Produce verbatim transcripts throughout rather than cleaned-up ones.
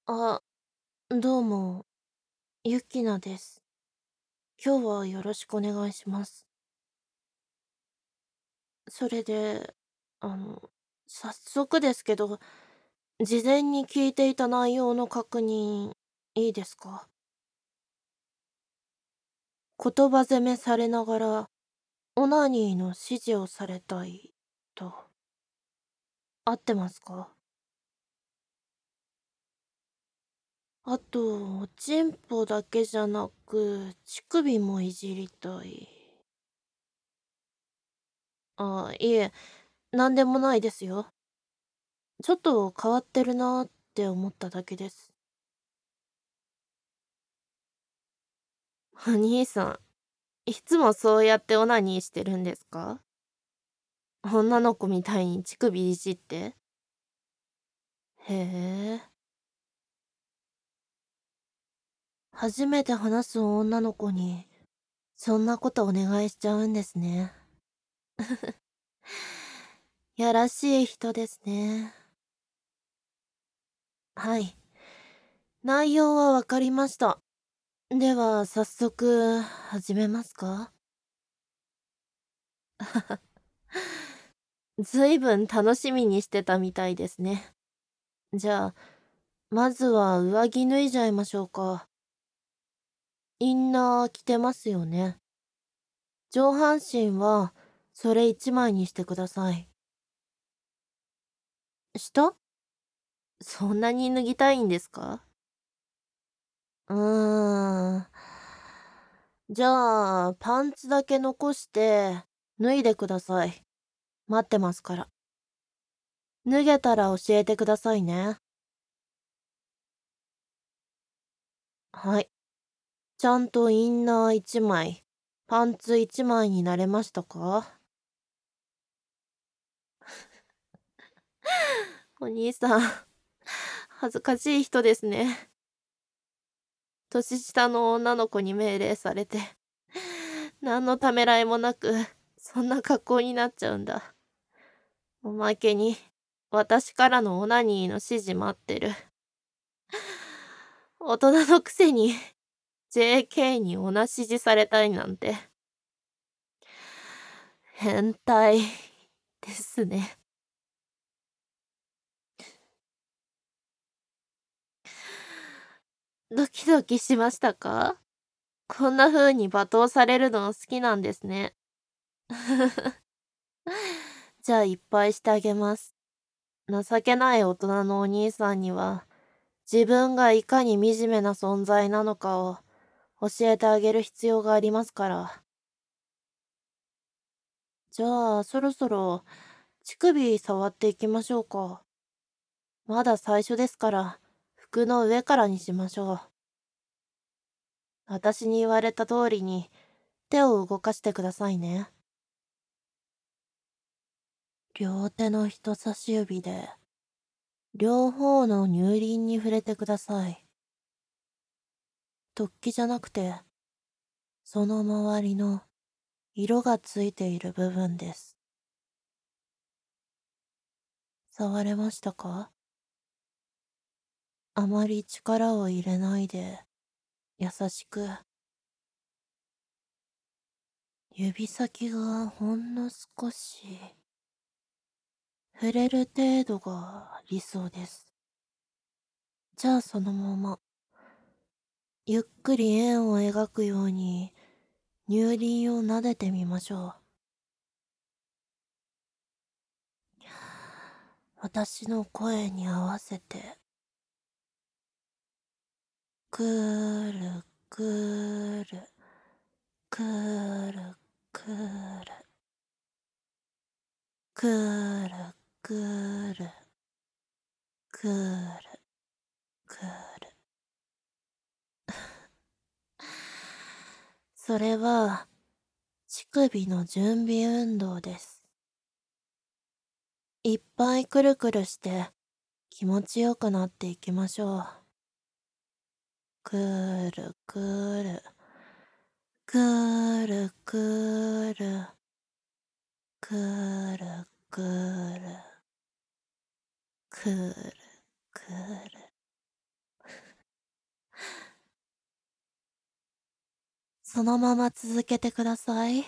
あ、どうも、ゆきなです。今日はよろしくお願いします。それで、あの、早速ですけど、事前に聞いていた内容の確認、いいですか？言葉責めされながら、オナニーの指示をされたい、と。合ってますか？あと、チンポだけじゃなく、乳首もいじりたい。あ、いえ、なんでもないですよ。ちょっと変わってるなーって思っただけです。お兄さん、いつもそうやってオナニーしてるんですか？女の子みたいに乳首いじって。へえ。初めて話す女の子に、そんなことお願いしちゃうんですね。やらしい人ですね。はい。内容はわかりました。では、早速、始めますか？ずいぶん楽しみにしてたみたいですね。じゃあ、まずは上着脱いじゃいましょうか。インナー着てますよね。上半身はそれ一枚にしてください。下？そんなに脱ぎたいんですか？うーん。じゃあ、パンツだけ残して脱いでください。待ってますから。脱げたら教えてくださいね。はい。ちゃんとインナー一枚、パンツ一枚になれましたか？お兄さん、恥ずかしい人ですね。年下の女の子に命令されて、何のためらいもなく、そんな格好になっちゃうんだ。おまけに、私からのオナニーの指示待ってる。大人のくせに、ジェーケー にオナ指示されたいなんて、変態ですね。ドキドキしましたか？こんな風に罵倒されるの好きなんですね。じゃあいっぱいしてあげます。情けない大人のお兄さんには、自分がいかに惨めな存在なのかを教えてあげる必要がありますから。じゃあ、そろそろ乳首触っていきましょうか。まだ最初ですから、服の上からにしましょう。私に言われた通りに手を動かしてくださいね。両手の人差し指で、両方の乳輪に触れてください。突起じゃなくて、その周りの色がついている部分です。触れましたか？あまり力を入れないで、優しく。指先がほんの少し、触れる程度が理想です。じゃあそのまま、ゆっくり円を描くように、乳輪を撫でてみましょう。私の声に合わせて、くーるくーる、くーるくーる、くーるくーる、くーるくーる。それは、乳首の準備運動です。いっぱいくるくるして気持ちよくなっていきましょう。くーるくーる、くーるくーる、くーるくーる、くーるくーる。 そのまま続けてください。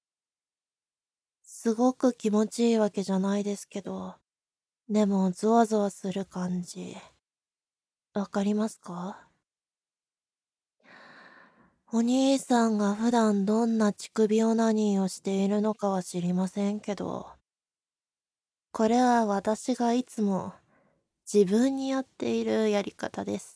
すごく気持ちいいわけじゃないですけど、でもゾワゾワする感じ、わかりますか？お兄さんが普段どんな乳首オナニーをしているのかは知りませんけど、これは私がいつも自分にやっているやり方です。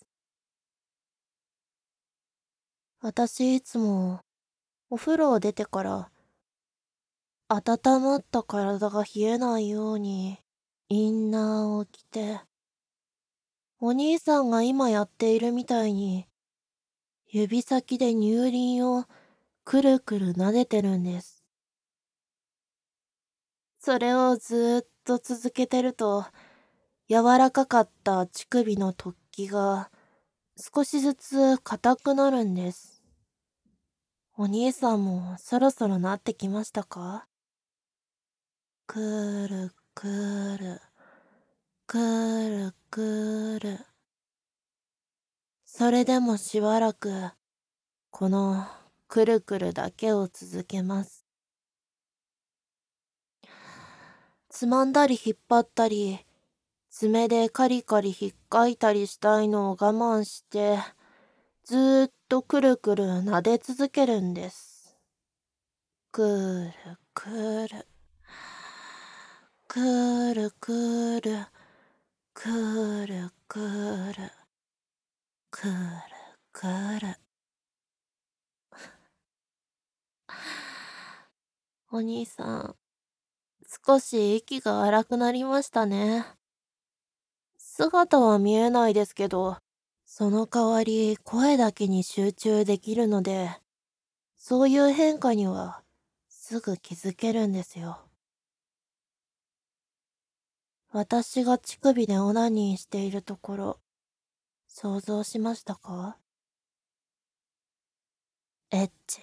私いつもお風呂を出てから温まった体が冷えないようにインナーを着て、お兄さんが今やっているみたいに指先で乳輪をくるくる撫でてるんです。それをずーっと続けてると、柔らかかった乳首の突起が少しずつ硬くなるんです。お兄さんもそろそろなってきましたか？くるくる、くるくる。それでもしばらく、このくるくるだけを続けます。つまんだり引っ張ったり、爪でカリカリ引っかいたりしたいのを我慢して、ずーっとくるくる撫で続けるんです。くるくる、くるくる、くるくる、くるくる。お兄さん、少し息が荒くなりましたね。姿は見えないですけど、その代わり声だけに集中できるので、そういう変化にはすぐ気づけるんですよ。私が乳首でオナニーしているところ、想像しましたか？エッチ。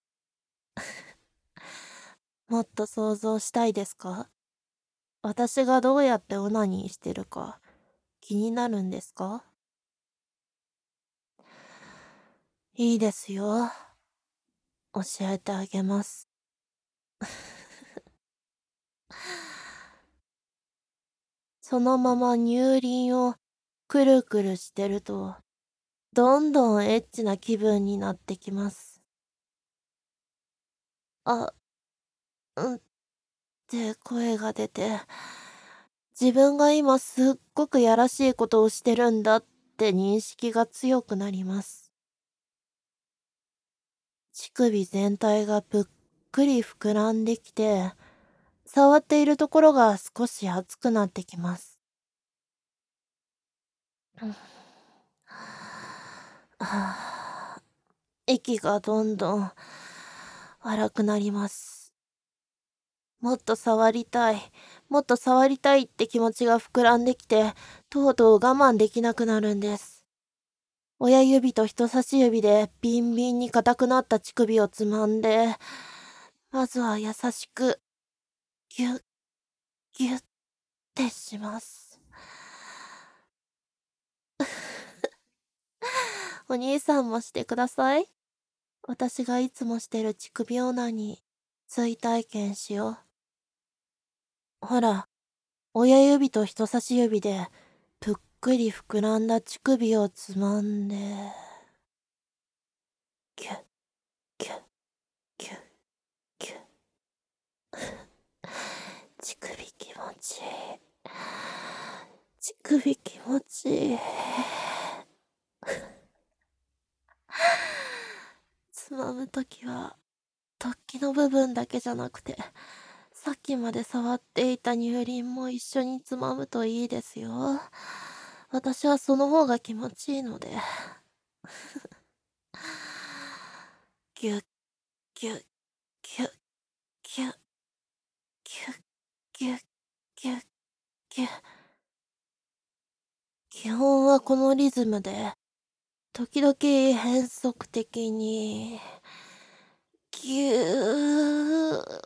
もっと想像したいですか？私がどうやってオナニーしてるか気になるんですか？いいですよ。教えてあげます。そのまま乳輪をくるくるしてると、どんどんエッチな気分になってきます。あ、うんって声が出て、自分が今すっごくやらしいことをしてるんだって認識が強くなります。乳首全体がぷっくり膨らんできて、触っているところが少し熱くなってきます。うん、はあ、息がどんどん荒くなります。もっと触りたい、もっと触りたいって気持ちが膨らんできて、とうとう我慢できなくなるんです。親指と人差し指でビンビンに硬くなった乳首をつまんで、まずは優しく、ぎゅっ、ぎゅってします。お兄さんもしてください。私がいつもしてる乳首オナニー、追体験しよう。ほら、親指と人差し指で、ぷっくり膨らんだ乳首をつまんで、ぎゅっ、ぎゅっ、ぎゅっ、ぎゅっ。乳首気持ちいい。乳首気持ちいい。つまむときは、突起の部分だけじゃなくて、さっきまで触っていた乳輪も一緒につまむといいですよ。私はその方が気持ちいいので。ぎゅっ、ぎゅっ、ぎゅっ、ぎゅっ、ぎゅっ、ぎゅっ、ぎゅっ、ぎゅっ。基本はこのリズムで、時々変則的に、ぎゅー。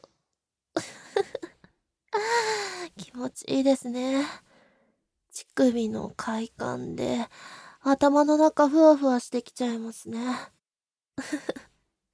気持ちいいですね。乳首の快感で、頭の中ふわふわしてきちゃいますね。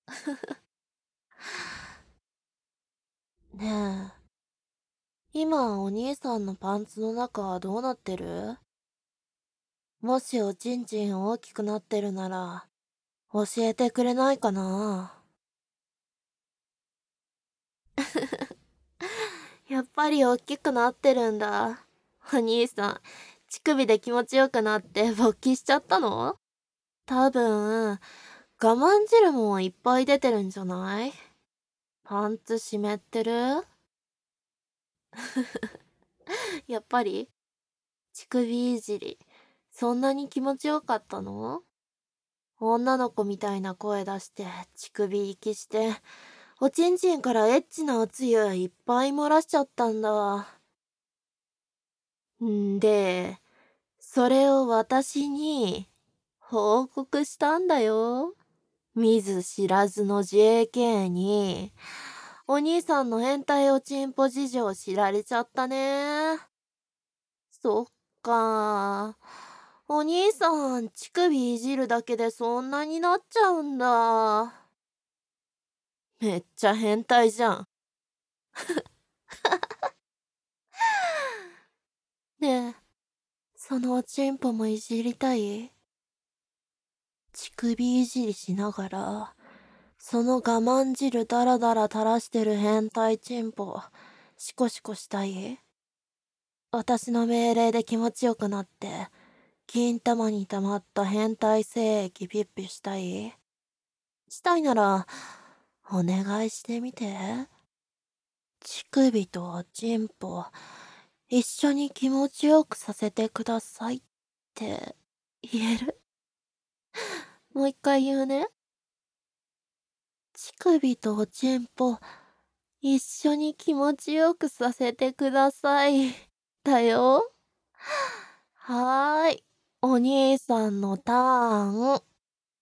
ねえ、今お兄さんのパンツの中はどうなってる？もしおちんちん大きくなってるなら、教えてくれないかな？やっぱり大きくなってるんだ。お兄さん、乳首で気持ちよくなって勃起しちゃったの？多分、我慢汁もいっぱい出てるんじゃない？パンツ湿ってる？やっぱり乳首いじり、そんなに気持ちよかったの？女の子みたいな声出して乳首息して、おちんちんからエッチなおつゆいっぱい漏らしちゃったんだ。んで、それを私に報告したんだよ。見ず知らずの ジェーケー に、お兄さんの変態おちんぽ事情知られちゃったね。そっか。お兄さん、乳首いじるだけでそんなになっちゃうんだ。めっちゃ変態じゃん。ねえ、そのおちんぽもいじりたい？乳首いじりしながら、その我慢汁ダラダラ垂らしてる変態チンポ、シコシコしたい？私の命令で気持ちよくなって、金玉に溜まった変態精液ピッピしたい？したいなら、お願いしてみて。乳首とチンポ、一緒に気持ちよくさせてくださいって言える？もう一回言うね。乳首とおちんぽ、一緒に気持ちよくさせてください。だよ。はーい。お兄さんのターン。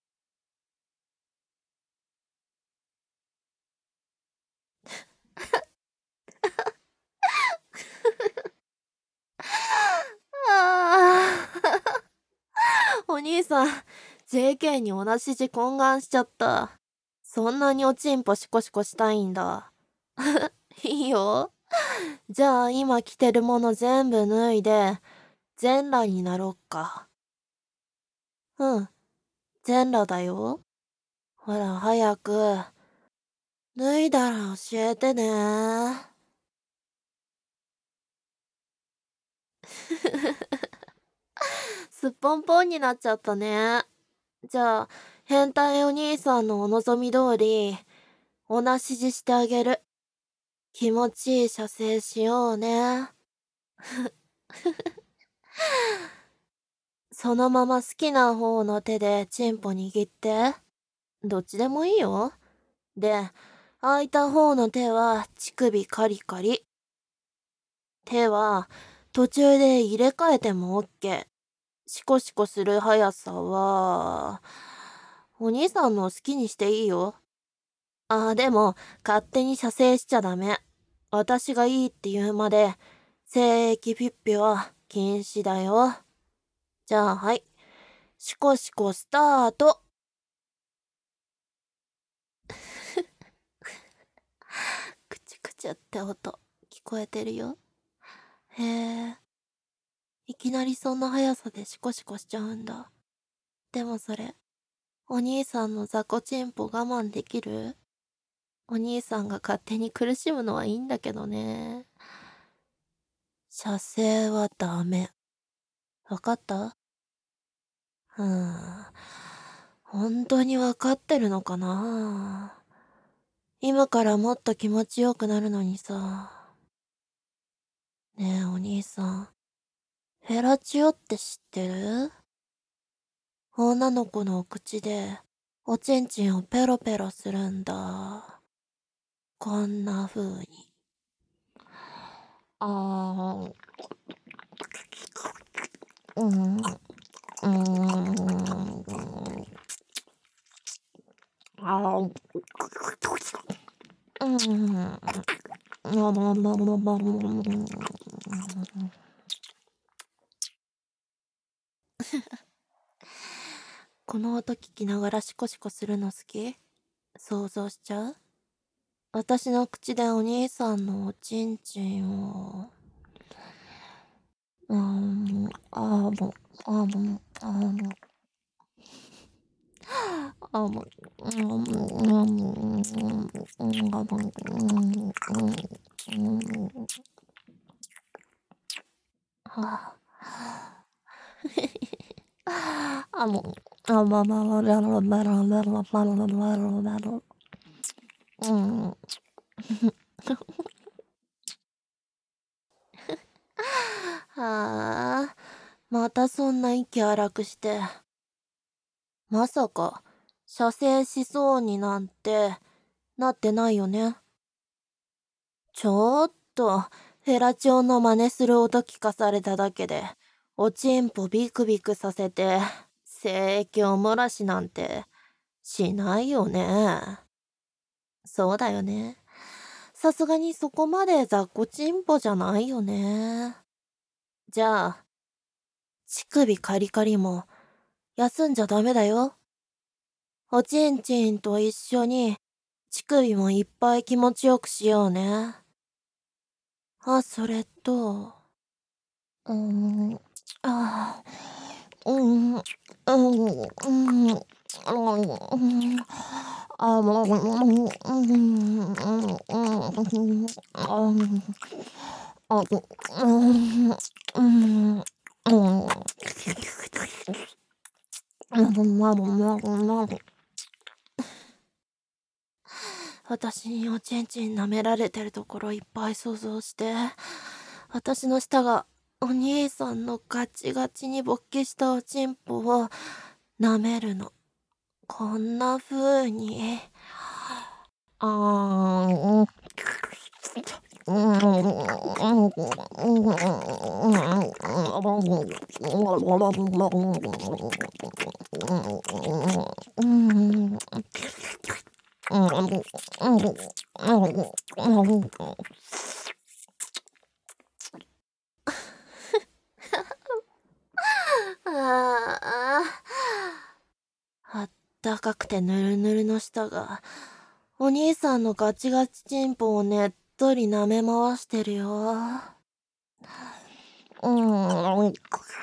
あーお兄さん、ジェーケー に同じ字懇願しちゃった。そんなにおちんぽシコシコしたいんだ。いいよ。じゃあ今着てるもの全部脱いで、全裸になろっか。うん、全裸だよ。ほら、早く。脱いだら教えてね。すっぽんぽんになっちゃったね。じゃあ、変態お兄さんのお望み通り、おなしじしてあげる。気持ちいい射精しようね。そのまま好きな方の手でチンポ握って。どっちでもいいよ。で、空いた方の手は乳首カリカリ。手は途中で入れ替えても OK。シコシコする速さは、お兄さんの好きにしていいよ。あ、でも、勝手に射精しちゃダメ。私がいいって言うまで、精液ピッピは禁止だよ。じゃあ、はい。シコシコスタート。クチュクチュって音、聞こえてるよ。へえ、いきなりそんな速さでシコシコしちゃうんだ。でもそれ、お兄さんの雑魚チンポ我慢できる？お兄さんが勝手に苦しむのはいいんだけどね。射精はダメ。わかった？うーん。本当にわかってるのかな？今からもっと気持ちよくなるのにさ。ねえお兄さん、フェラチオって知ってる？女の子のお口でおちんちんをペロペロするんだ。こんな風に。あー、うん、うーん、あー、うん、この音聞きながらシコシコするの好き？ 想像しちゃう？私の口でお兄さんのおちんちんを、うーん、あーも、あーも、あーも、あーも、うん、うん、うん、うん、うん、あーも、うん、うん、うん、はあ、あ、もう、あ、まままららららららららららら、うん。はあ、またそんな息荒くして。まさか、射精しそうになんて、なってないよね。ちょっと、フェラチオの真似する音聞かされただけで、おちんぽビクビクさせて、性液を漏らしなんて、しないよね。そうだよね。さすがにそこまで雑魚ちんぽじゃないよね。じゃあ、乳首カリカリも、休んじゃダメだよ。おちんちんと一緒に、乳首もいっぱい気持ちよくしようね。あ、それと、うーん、あー、うん、うん、うん、うん、うん、あ、もう、うん、うん、うん、うん、あ、うん、うん、うん、私におちんちん舐められてるところいっぱい想像して、私の舌がお兄さんのガチガチに勃起したおちんぽを舐めるの。こんな風に。あーん。ああ、あったかくてぬるぬるの舌が、お兄さんのガチガチチンポをねっとり舐め回してるよ。うん。うん。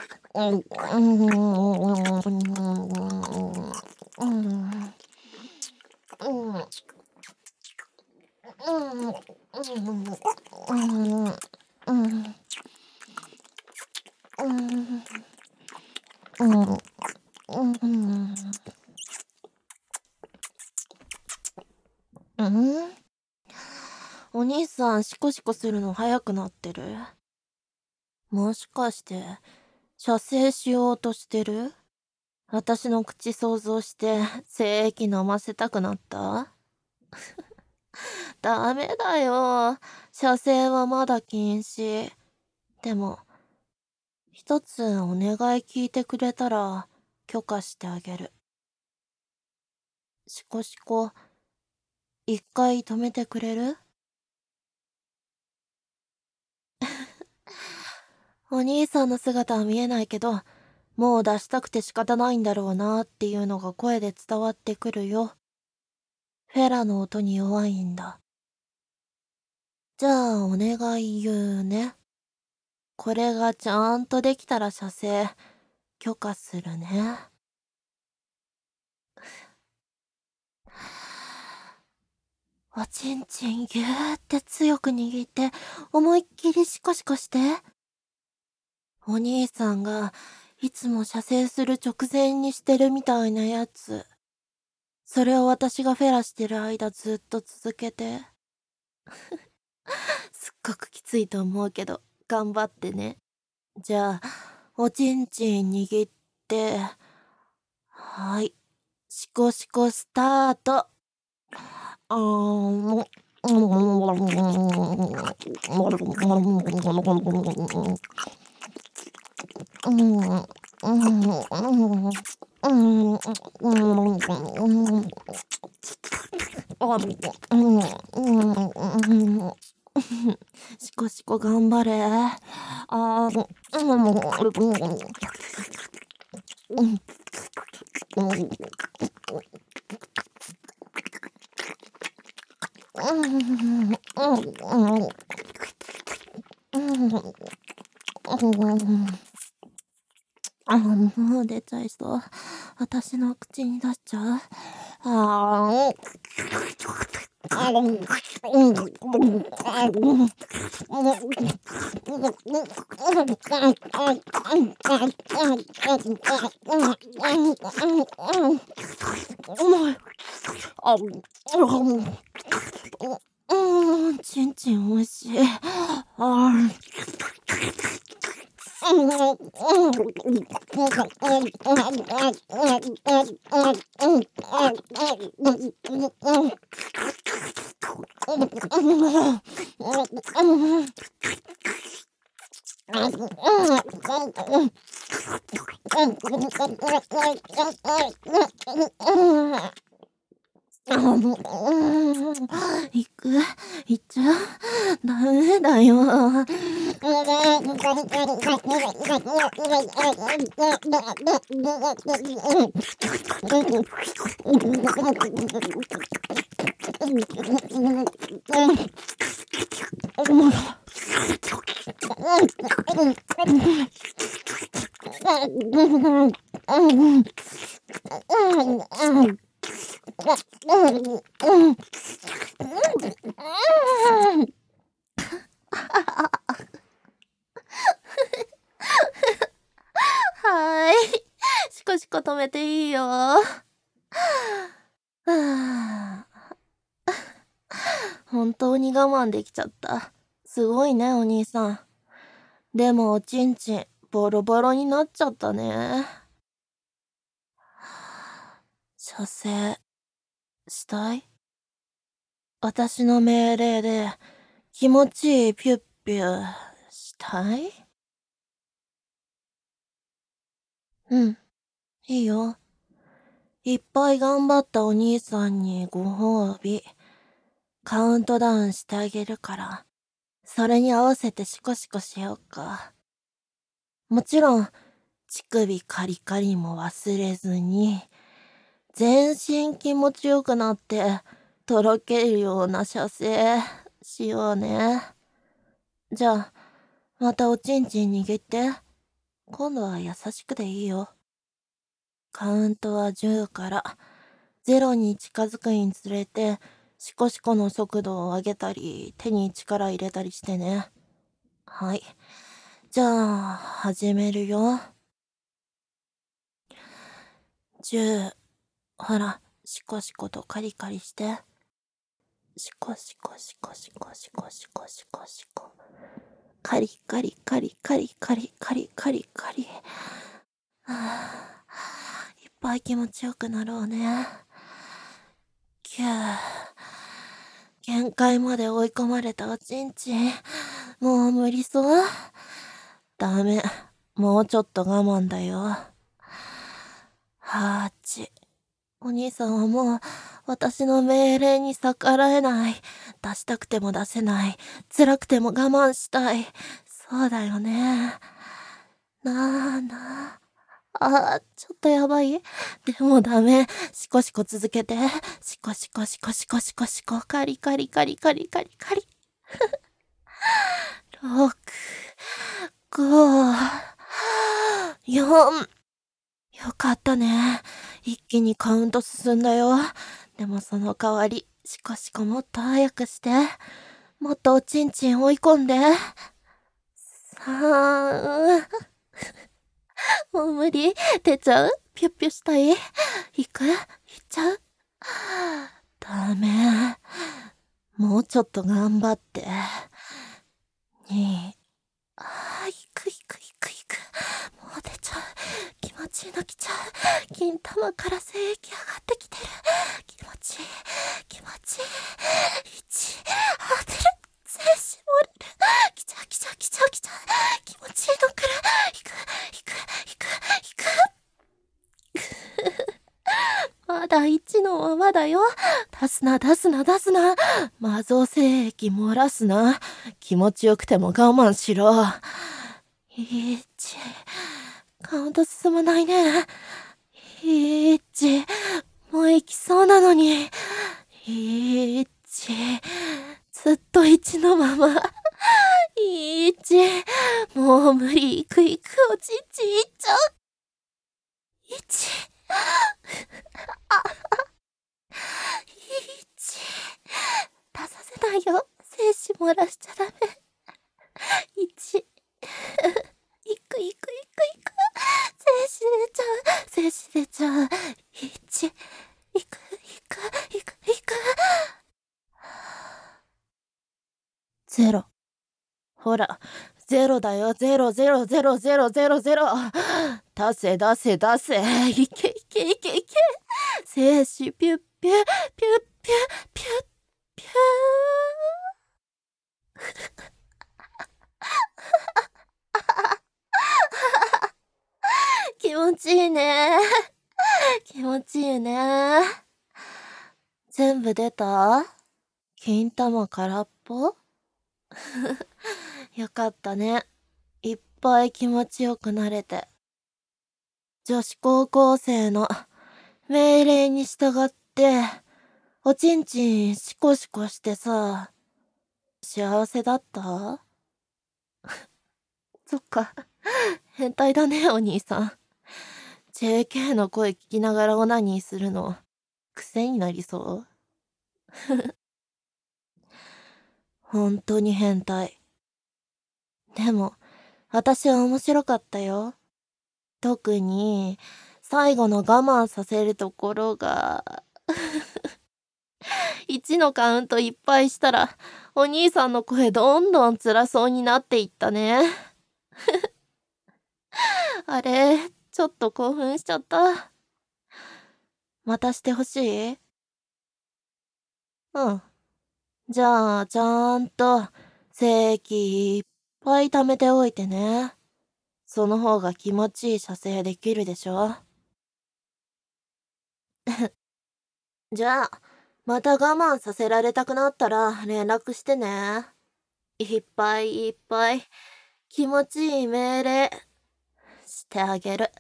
お兄さん、シコシコするの早くなってる？もしかして、射精しようとしてる？私の口想像して、精液飲ませたくなった？ダメだよ。射精はまだ禁止。でも、一つお願い聞いてくれたら、許可してあげる。シコシコ、一回止めてくれる？お兄さんの姿は見えないけど、もう出したくて仕方ないんだろうなっていうのが声で伝わってくるよ。フェラの音に弱いんだ。じゃあお願い言うね。これがちゃんとできたら射精、許可するね。おちんちんぎゅーって強く握って、思いっきりシコシコして。お兄さんが、いつも射精する直前にしてるみたいなやつ。それを私がフェラしてる間ずっと続けて。すっごくきついと思うけど、頑張ってね。じゃあ、おちんちん握って、はい。シコシコスタート。あーん。うん、うん、うん、うん、うん、あ、うん、うん、シコシコ頑張れ。あー、うん、うん、うん、 あ、もう出ちゃいそう。私の口に出しちゃう？ああ、うまい。あ、うん、ちんちん美味しい。ああ、もう、行く？行っちゃう？ダメだよ。はい。シコシコ止めていいよ。はあ、本当に我慢できちゃった。すごいね、お兄さん。でもおちんちん、ボロボロになっちゃったね。射精、したい？私の命令で、気持ちいいピュッピュ、したい？うん、いいよ。いっぱい頑張ったお兄さんにご褒美。カウントダウンしてあげるから、それに合わせてシコシコしようか。もちろん、乳首カリカリも忘れずに、全身気持ちよくなって、とろけるような射精しようね。じゃあ、またおちんちん握って。今度は優しくでいいよ。カウントはじゅうからゼロに近づくにつれて、シコシコの速度を上げたり、手に力入れたりしてね。はい。じゃあ、始めるよ。じゅう。ほら、シコシコとカリカリして。シコシコシコシコシコシコシコシコ。カリカリカリカリカリカリカリカリ。はあ、いっぱい気持ちよくなろうね。きゅう。限界まで追い込まれたおちんちん。もう無理そう？ダメ。もうちょっと我慢だよ。はち。お兄さんはもう私の命令に逆らえない。出したくても出せない。辛くても我慢したい。そうだよね。なあなあ。あー、ちょっとやばい。でもダメ。シコシコ続けて。シコシコシコシコシコシコ。カリカリカリカリカリカリ。ろく、ご、よん。よかったね。一気にカウント進んだよ。でもその代わり、シコシコもっと早くして。もっとおちんちん追い込んで。さん。もう無理。出ちゃう？ピュッピュしたい？行く？行っちゃう？ダメ。もうちょっと頑張って。に。ああ、行く行く行く行く。もう出ちゃう。気持ちいいの来ちゃう。金玉から精液上がってきてる。気持ちいい。気持ちいい。いち。あ、出る。精子漏れる。来ちゃう来ちゃう来ちゃう来ちゃう。気持ちいいの来る。行く行く行く行く。まだいちのままだよ。出すな出すな出すな。魔造精液漏らすな。気持ちよくても我慢しろ。いち。カウント進まないね。いち。もう行きそうなのに。いち。 ずっといちのまま。いち、もう無理、いくいく、おちんちんいっちゃう。いち、あ、いち、出させないよ。精子漏らしちゃダメ。いち、いくいくいくいく。精子出ちゃう。精子出ちゃう。いち、いくいくいくいく。ゼロ。ほら、ゼロだよ、ゼロゼロゼロゼロゼロゼロ。出せ出せ出せ。いけいけいけいけ。精子ピュッピュッピュッピュッピュッピュー。気持ちいいね。気持ちいいね。全部出た？金玉空っぽ？よかったね。いっぱい気持ちよくなれて。女子高校生の命令に従って、おちんちんシコシコしてさ、幸せだった？そっか。変態だね、お兄さん。ジェーケー の声聞きながらオナニーするの、癖になりそう？本当に変態。でも、私は面白かったよ。特に、最後の我慢させるところが、いちのカウントいっぱいしたら、お兄さんの声どんどん辛そうになっていったね。あれ、ちょっと興奮しちゃった。またしてほしい？うん。じゃあ、ちゃんと、精液いっぱい貯めておいてね。その方が気持ちいい射精できるでしょ。じゃあ、また我慢させられたくなったら連絡してね。いっぱいいっぱい気持ちいい命令してあげる。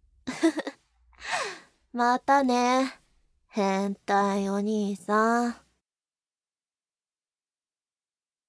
またね、変態お兄さん。